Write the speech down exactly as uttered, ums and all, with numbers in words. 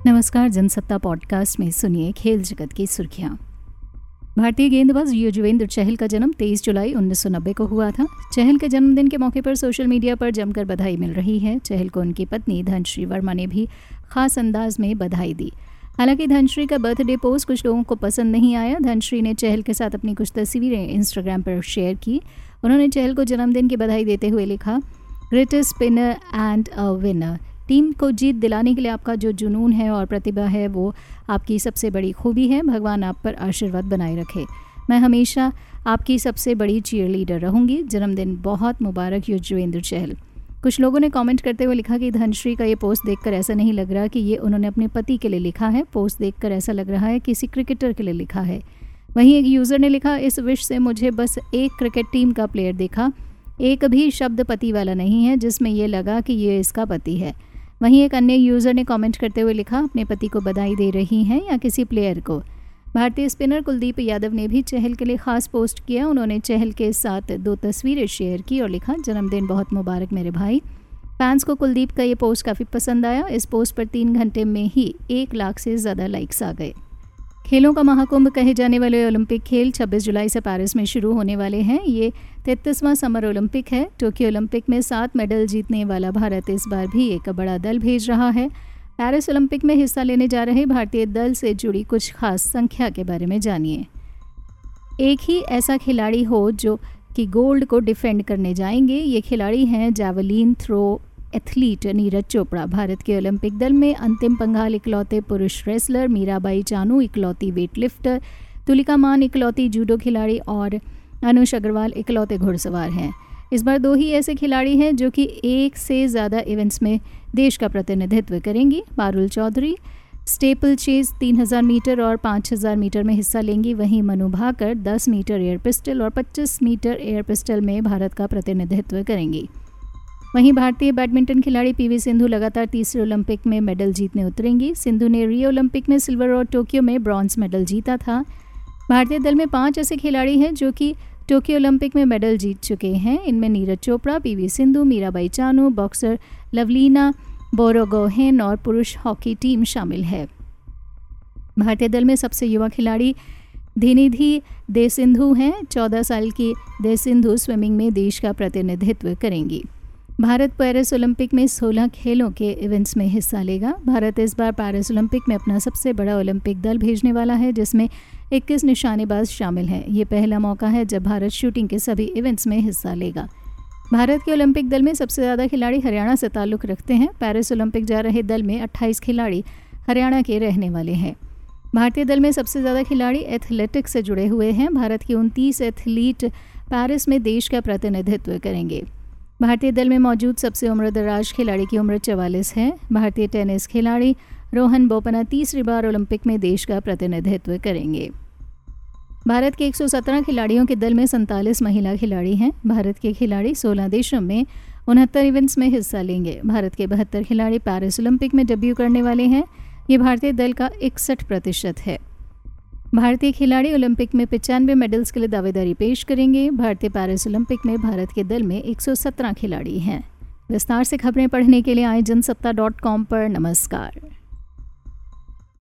नमस्कार, जनसत्ता पॉडकास्ट में सुनिए खेल जगत की सुर्खियां। भारतीय गेंदबाज युजवेंद्र चहल का जन्म तेईस जुलाई उन्नीस सौ नब्बे को हुआ था। चहल के जन्मदिन के मौके पर सोशल मीडिया पर जमकर बधाई मिल रही है। चहल को उनकी पत्नी धनश्री वर्मा ने भी खास अंदाज में बधाई दी। हालांकि धनश्री का बर्थडे पोस्ट कुछ लोगों को पसंद नहीं आया। धनश्री ने चहल के साथ अपनी कुछ तस्वीरें इंस्टाग्राम पर शेयर की। उन्होंने चहल को जन्मदिन की बधाई देते हुए लिखा, greatest spinner and a winner. Team को जीत दिलाने के लिए आपका जो जुनून है और प्रतिभा है वो आपकी सबसे बड़ी खूबी है। भगवान आप पर आशीर्वाद बनाए रखे। मैं हमेशा आपकी सबसे बड़ी चीयर लीडर रहूंगी। जन्मदिन बहुत मुबारक युजवेंद्र चहल। कुछ लोगों ने कमेंट करते हुए लिखा कि धनश्री का ये पोस्ट देखकर ऐसा नहीं लग रहा कि ये उन्होंने अपने पति के लिए लिखा है। पोस्ट देखकर ऐसा लग रहा है किसी क्रिकेटर के लिए लिखा है। वहीं एक यूज़र ने लिखा, इस विश से मुझे बस एक क्रिकेट टीम का प्लेयर दिखा, एक भी शब्द पति वाला नहीं है जिसमें ये लगा कि ये इसका पति है। वहीं एक अन्य यूज़र ने कमेंट करते हुए लिखा, अपने पति को बधाई दे रही हैं या किसी प्लेयर को। भारतीय स्पिनर कुलदीप यादव ने भी चहल के लिए खास पोस्ट किया। उन्होंने चहल के साथ दो तस्वीरें शेयर की और लिखा, जन्मदिन बहुत मुबारक मेरे भाई। फैंस को कुलदीप का ये पोस्ट काफ़ी पसंद आया। इस पोस्ट पर तीन घंटे में ही एक लाख से ज़्यादा लाइक्स आ गए। खेलों का महाकुंभ कहे जाने वाले ओलंपिक खेल छब्बीस जुलाई से पेरिस में शुरू होने वाले हैं। ये तैंतीसवां समर ओलंपिक है। टोक्यो ओलंपिक में सात मेडल जीतने वाला भारत इस बार भी एक बड़ा दल भेज रहा है। पेरिस ओलंपिक में हिस्सा लेने जा रहे भारतीय दल से जुड़ी कुछ खास संख्या के बारे में जानिए। एक ही ऐसा खिलाड़ी हो जो कि गोल्ड को डिफेंड करने जाएंगे। ये खिलाड़ी हैं javelin throw athlete Neeraj Chopra. Bharat के ओलंपिक दल में अंतिम पंघाल इकलौते पुरुष रेसलर, मीराबाई चानू इकलौती वेटलिफ्टर, तुलिका मान इकलौती जूडो खिलाड़ी और अनुष अग्रवाल इकलौते घुड़सवार हैं। इस बार दो ही ऐसे खिलाड़ी हैं जो कि एक से ज़्यादा इवेंट्स में देश का प्रतिनिधित्व करेंगी। पारुल चौधरी स्टेपल चेज तीन हज़ार मीटर और पाँच हज़ार मीटर में हिस्सा लेंगी। वहीं मनु भाकर दस मीटर एयर पिस्टल और पच्चीस मीटर एयर पिस्टल में भारत का प्रतिनिधित्व करेंगी। वहीं भारतीय बैडमिंटन खिलाड़ी पीवी सिंधु लगातार तीसरे ओलंपिक में मेडल जीतने उतरेंगी। सिंधु ने रियो ओलंपिक में सिल्वर और टोक्यो में ब्रॉन्ज मेडल जीता था। भारतीय दल में पांच ऐसे खिलाड़ी हैं जो कि टोक्यो ओलंपिक में मेडल जीत चुके हैं। इनमें नीरज चोपड़ा, पीवी सिंधु, मीराबाई चानू, बॉक्सर लवलीना बोरोगोहेन और पुरुष हॉकी टीम शामिल है। भारतीय दल में सबसे युवा खिलाड़ी धेनिधि देसिंधु हैं। चौदह साल की देसिंधु स्विमिंग में देश का प्रतिनिधित्व करेंगी। भारत पेरिस ओलंपिक में सोलह खेलों के इवेंट्स में हिस्सा लेगा। भारत इस बार पेरिस ओलंपिक में अपना सबसे बड़ा ओलंपिक दल भेजने वाला है जिसमें इक्कीस निशानेबाज शामिल हैं। ये पहला मौका है जब भारत शूटिंग के सभी इवेंट्स में हिस्सा लेगा। भारत के ओलंपिक दल में सबसे ज़्यादा खिलाड़ी हरियाणा से ताल्लुक़ रखते हैं। पेरिस ओलंपिक जा रहे दल में अट्ठाईस खिलाड़ी हरियाणा के रहने वाले हैं। भारतीय दल में सबसे ज़्यादा खिलाड़ी एथलेटिक्स से जुड़े हुए हैं। भारत के उनतीस एथलीट पेरिस में देश का प्रतिनिधित्व करेंगे। भारतीय दल में मौजूद सबसे उम्रदराज खिलाड़ी की उम्र चवालीस है। भारतीय टेनिस खिलाड़ी रोहन बोपन्ना तीसरी बार ओलंपिक में देश का प्रतिनिधित्व करेंगे। भारत के एक सौ सत्रह खिलाड़ियों के दल में सैंतालीस महिला खिलाड़ी हैं। भारत के खिलाड़ी सोलह देशों में उनहत्तर इवेंट्स में हिस्सा लेंगे। भारत के बहत्तर खिलाड़ी पेरिस ओलंपिक में डेब्यू करने वाले हैं। ये भारतीय दल का इकसठ प्रतिशत है। भारतीय खिलाड़ी ओलंपिक में पचानवे मेडल्स के लिए दावेदारी पेश करेंगे। भारतीय पेरिस ओलंपिक में भारत के दल में एक सौ सत्रह खिलाड़ी हैं। विस्तार से खबरें पढ़ने के लिए आए जनसत्ता डॉट कॉम पर। नमस्कार।